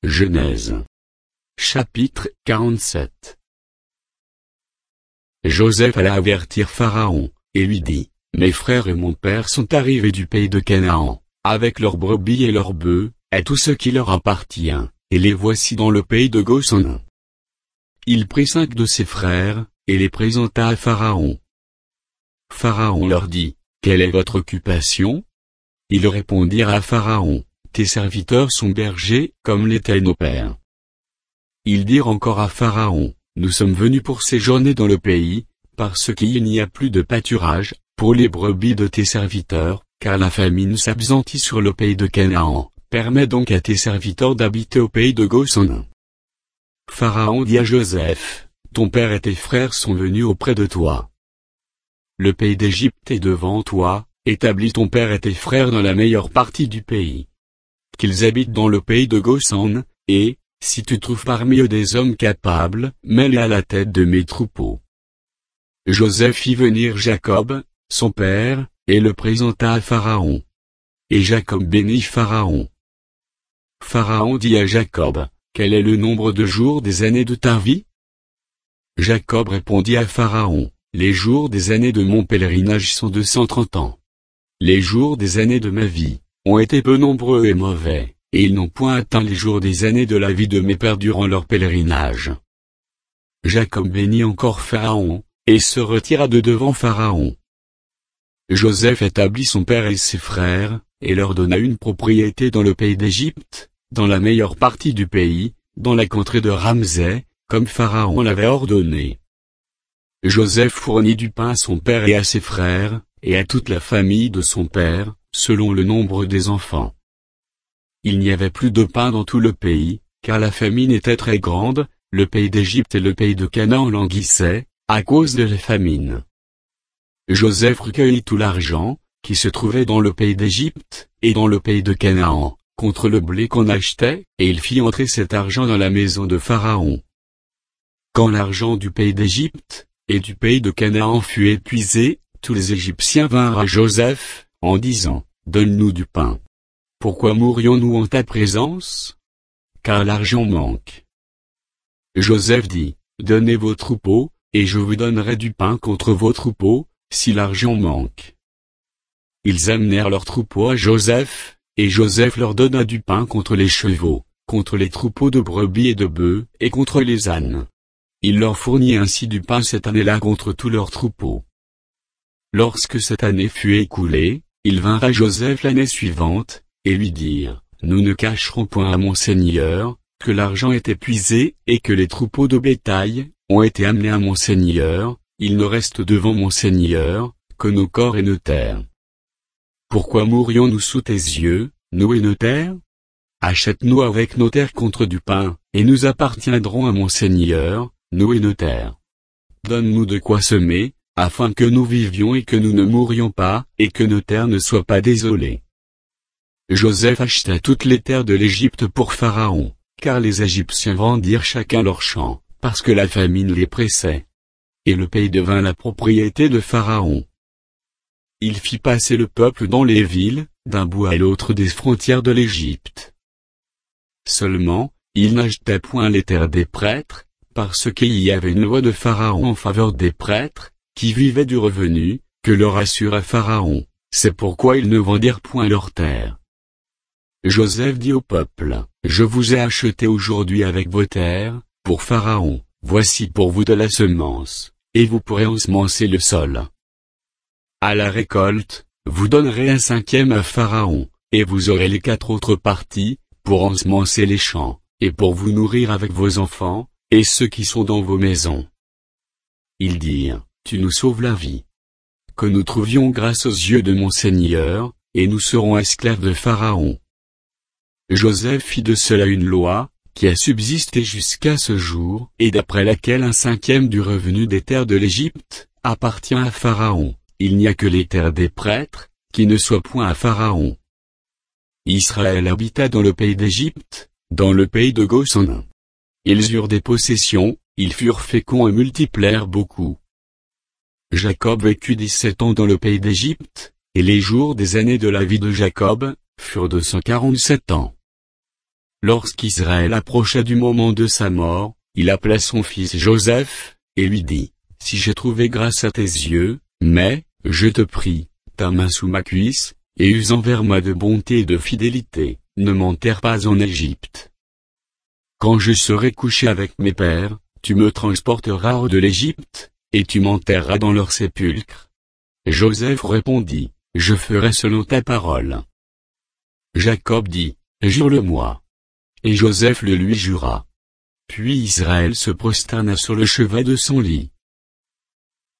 Genèse. Chapitre 47. Joseph alla avertir Pharaon, et lui dit, « Mes frères et mon père sont arrivés du pays de Canaan, avec leurs brebis et leurs bœufs, et tout ce qui leur appartient, et les voici dans le pays de Goshen. » Il prit 5 de ses frères, et les présenta à Pharaon. Pharaon leur dit, « Quelle est votre occupation ?» Ils répondirent à Pharaon, « Tes serviteurs sont bergers, comme l'étaient nos pères. » Ils dirent encore à Pharaon, « Nous sommes venus pour séjourner dans le pays, parce qu'il n'y a plus de pâturage, pour les brebis de tes serviteurs, car la famine s'appesantit sur le pays de Canaan. Permets donc à tes serviteurs d'habiter au pays de Goshen. » Pharaon dit à Joseph, « Ton père et tes frères sont venus auprès de toi. Le pays d'Égypte est devant toi, établis ton père et tes frères dans la meilleure partie du pays. Qu'ils habitent dans le pays de Goshen, et, si tu trouves parmi eux des hommes capables, mets-les à la tête de mes troupeaux. » Joseph fit venir Jacob, son père, et le présenta à Pharaon. Et Jacob bénit Pharaon. Pharaon dit à Jacob, « Quel est le nombre de jours des années de ta vie ?» Jacob répondit à Pharaon, « Les jours des années de mon pèlerinage sont de 130 ans. Les jours des années de ma vie ont été peu nombreux et mauvais, et ils n'ont point atteint les jours des années de la vie de mes pères durant leur pèlerinage. » Jacob bénit encore Pharaon, et se retira de devant Pharaon. Joseph établit son père et ses frères, et leur donna une propriété dans le pays d'Égypte, dans la meilleure partie du pays, dans la contrée de Ramsès, comme Pharaon l'avait ordonné. Joseph fournit du pain à son père et à ses frères, et à toute la famille de son père, selon le nombre des enfants. Il n'y avait plus de pain dans tout le pays, car la famine était très grande, le pays d'Égypte et le pays de Canaan languissaient, à cause de la famine. Joseph recueillit tout l'argent, qui se trouvait dans le pays d'Égypte, et dans le pays de Canaan, contre le blé qu'on achetait, et il fit entrer cet argent dans la maison de Pharaon. Quand l'argent du pays d'Égypte, et du pays de Canaan fut épuisé, tous les Égyptiens vinrent à Joseph, en disant, « Donne-nous du pain. Pourquoi mourrions-nous en ta présence? Car l'argent manque. » Joseph dit, « Donnez vos troupeaux, et je vous donnerai du pain contre vos troupeaux, si l'argent manque. » Ils amenèrent leurs troupeaux à Joseph, et Joseph leur donna du pain contre les chevaux, contre les troupeaux de brebis et de bœufs, et contre les ânes. Il leur fournit ainsi du pain cette année-là contre tous leurs troupeaux. Lorsque cette année fut écoulée, ils vinrent à Joseph l'année suivante, et lui dirent, « Nous ne cacherons point à mon Seigneur, que l'argent est épuisé, et que les troupeaux de bétail ont été amenés à mon Seigneur, il ne reste devant mon Seigneur, que nos corps et nos terres. Pourquoi mourrions-nous sous tes yeux, nous et nos terres? Achète-nous avec nos terres contre du pain, et nous appartiendrons à mon Seigneur, nous et nos terres. Donne-nous de quoi semer, afin que nous vivions et que nous ne mourions pas, et que nos terres ne soient pas désolées. » Joseph acheta toutes les terres de l'Égypte pour Pharaon, car les Égyptiens vendirent chacun leur champ, parce que la famine les pressait. Et le pays devint la propriété de Pharaon. Il fit passer le peuple dans les villes, d'un bout à l'autre des frontières de l'Égypte. Seulement, il n'acheta point les terres des prêtres, parce qu'il y avait une loi de Pharaon en faveur des prêtres, qui vivaient du revenu, que leur assura Pharaon, c'est pourquoi ils ne vendirent point leurs terres. Joseph dit au peuple, « Je vous ai acheté aujourd'hui avec vos terres, pour Pharaon, voici pour vous de la semence, et vous pourrez ensemencer le sol. À la récolte, vous donnerez un 5e à Pharaon, et vous aurez les 4 autres parties, pour ensemencer les champs, et pour vous nourrir avec vos enfants, et ceux qui sont dans vos maisons. » Ils dirent, « Tu nous sauves la vie. Que nous trouvions grâce aux yeux de mon Seigneur, et nous serons esclaves de Pharaon. » Joseph fit de cela une loi, qui a subsisté jusqu'à ce jour, et d'après laquelle un 5e du revenu des terres de l'Égypte appartient à Pharaon. Il n'y a que les terres des prêtres, qui ne soient point à Pharaon. Israël habita dans le pays d'Égypte, dans le pays de Goshen. Ils eurent des possessions, ils furent féconds et multiplièrent beaucoup. Jacob vécut 17 ans dans le pays d'Égypte, et les jours des années de la vie de Jacob furent 247 ans. Lorsqu'Israël approcha du moment de sa mort, il appela son fils Joseph, et lui dit, « Si j'ai trouvé grâce à tes yeux, mais, je te prie, ta main sous ma cuisse, et use envers moi de bonté et de fidélité, ne m'enterre pas en Égypte. Quand je serai couché avec mes pères, tu me transporteras hors de l'Égypte, et tu m'enterreras dans leur sépulcre. » Joseph répondit, « Je ferai selon ta parole. » Jacob dit, « Jure-le-moi. » Et Joseph le lui jura. Puis Israël se prosterna sur le chevet de son lit.